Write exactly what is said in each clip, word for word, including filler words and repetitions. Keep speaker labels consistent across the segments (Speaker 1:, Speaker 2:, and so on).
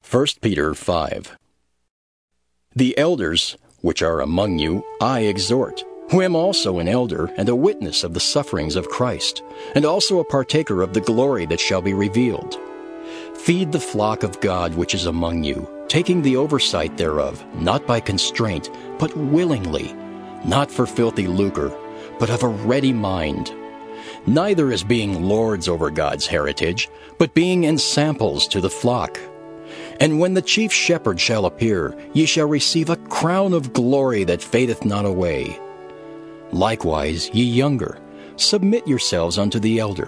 Speaker 1: First Peter five. The elders which are among you I exhort, who am also an elder and a witness of the sufferings of Christ, and also a partaker of the glory that shall be revealed. Feed the flock of God which is among you, taking the oversight thereof, not by constraint, but willingly, not for filthy lucre, but of a ready mind. Neither as being lords over God's heritage, but being ensamples to the flock. And when the chief shepherd shall appear, ye shall receive a crown of glory that fadeth not away. Likewise, ye younger, submit yourselves unto the elder.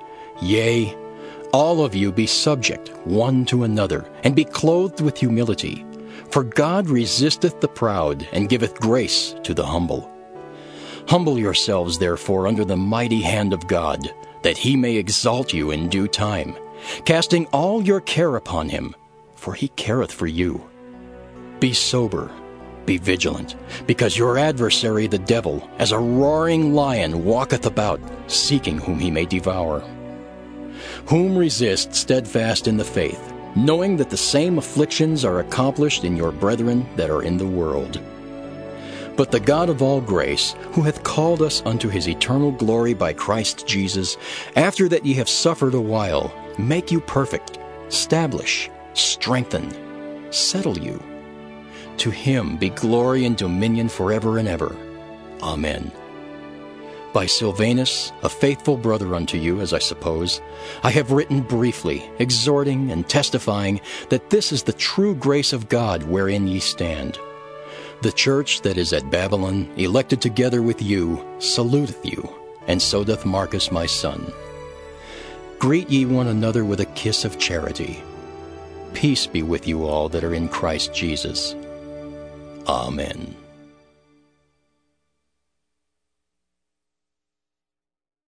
Speaker 1: Yea, all of you be subject one to another, and be clothed with humility. For God resisteth the proud, and giveth grace to the humble. Humble yourselves therefore under the mighty hand of God, that he may exalt you in due time, casting all your care upon him, for he careth for you. Be sober, be vigilant, because your adversary the devil, as a roaring lion, walketh about, seeking whom he may devour. Whom resist steadfast in the faith, knowing that the same afflictions are accomplished in your brethren that are in the world. But the God of all grace, who hath called us unto his eternal glory by Christ Jesus, after that ye have suffered a while, make you perfect, establish, strengthen, settle you. To him be glory and dominion forever and ever. Amen. By Silvanus, a faithful brother unto you, as I suppose, I have written briefly, exhorting and testifying that this is the true grace of God wherein ye stand. The church that is at Babylon, elected together with you, saluteth you, and so doth Marcus my son. Greet ye one another with a kiss of charity. Peace be with you all that are in Christ Jesus. Amen.